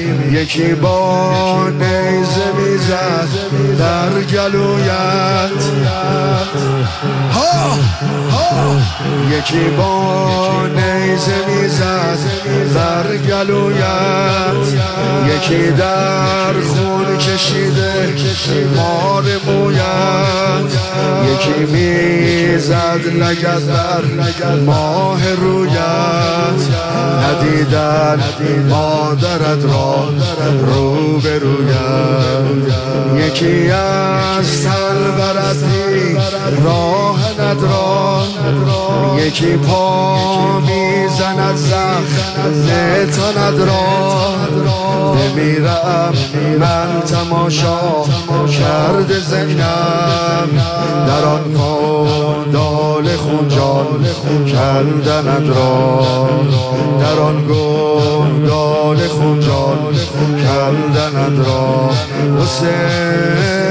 یکی با نیزه میزد در گلویت، یکی با نیزه میزد در گلویت، یکی در خون کشیده مار مویت، یکی میزد لگد در ماه رویت، ندیدن مادرت را رو به رویت، یکی از تلبرتی راه ندران، یکی پا میزند زخم تا ندران، بمیرم من تماشا کرده زینب در آن گودال خونجان کندند را، در آن گودال خونجان کندند را. حسین